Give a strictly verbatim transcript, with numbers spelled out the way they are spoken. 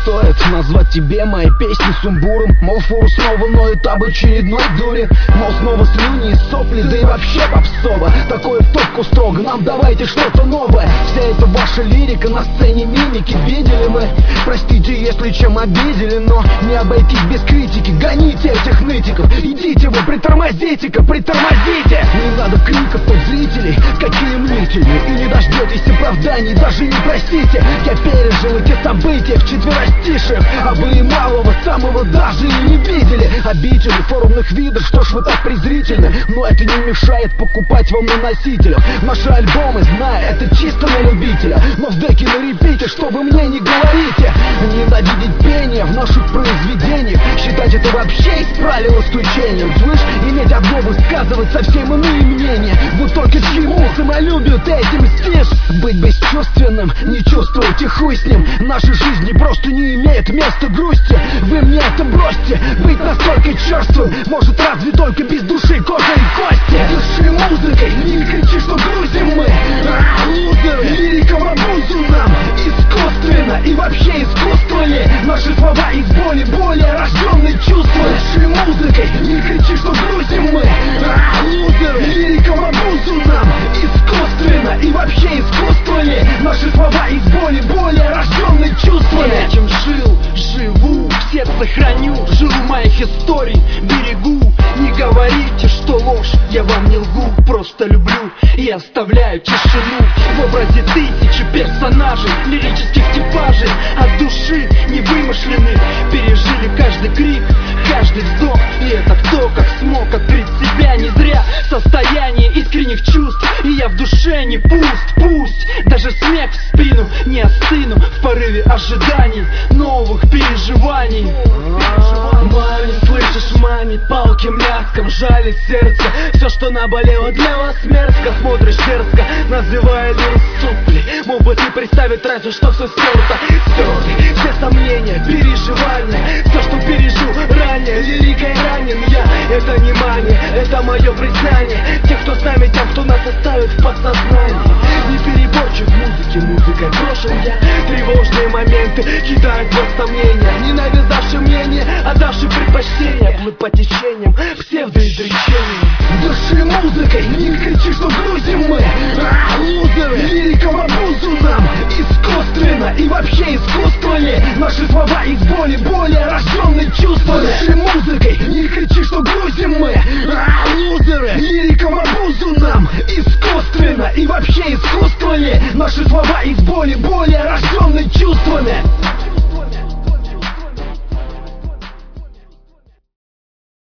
стоит назвать тебе мои песни сумбуром. Мол, фуру снова ноет об очередной дуре. Мол, снова слюни и сопли, да и вообще попсово. Такое в топку строго, нам давайте что-то новое. Вся эта ваша лирика на сцене мимики видели мы. Простите, если чем обидели, но не обойтись без критики. Гоните этих нытиков, идите вы, притормозите-ка, притормозите. Не надо криков от зрителей, какие мнительные. И не дождетесь оправданий, даже не просите. Я пережил эти события в четверостишиях, а вы и малого самого даже и не видели. Обители форумных видов, что ж вы так презрительны. Но это не мешает покупать вам на носителях наши альбомы, зная, это чисто на любителя. Но в деке на репите, что вы мне не говорите. Ненавидеть пение в наших произведениях, считать это вообще из правил исключением. Слышь, иметь одно, высказывать совсем иные мнения. Вот только чему самолюбию ты этим мстишь? Быть бесчувственным, не чувствуйте, хуй с ним. Нашей жизни просто не имеет места грусти. Вы мне это бросьте, быть настолько черствым может разве только без души, кожи и кости. Дыши музыкой, не кричи, что грузим мы, а, лузеры. Лирика в обузу нам искусственно. И вообще искусство ли наши слова из боли, более рожденные чувства? Дыши музыкой, не кричи, что грузим мы, а, лузеры. Лирика в обузу нам искусственно. И вообще искусство ли наши слова из боли, более рожденные чувства? Я этим жил, живу, в сердце храню, жил моих историй, берегу. Не говорите, что ложь, я вам не лгу, просто люблю и оставляю тишину. В образе тысячи персонажей, лирических типажей, от души не вымышлены. Пережили каждый крик, каждый вздох. И это кто как смог открыть себя не зря. Состояние искренних чувств, и я в душе не пуст. Пусть даже смех в спину, не остыну в порыве ожиданий новых переживаний. Маме, слышишь, маме, палки мяском жалит сердце. Все, что наболело, для вас мерзко. Смотришь дерзко, называя лиру сопли. Мог бы ты представить разве что все стерто. Стерты все сомнения, переживания. Все, что пережил ранее, лирикой ранен я. Это не мания, это мое признание. Тех, кто с нами, тем, кто нас оставит в подсознании. Не переборчив в музыке, музыкой брошен я. Тревожные моменты кидают в сомнения. Не навязавший мнение, отдавший предпочтение. Плыть по течениям, псевдоизречениям. Дыши музыкой, не кричи, что грузим мы, а, лузеры. Лирика в обузу нам искусственно. И вообще искусство ли наши слова из боли, более рожденные чувства? Дыши музыкой, не кричи, что грузим мы, а, лузеры. Лирика в обузу нам искусственно. И вообще искусство ли наши слова из боли, более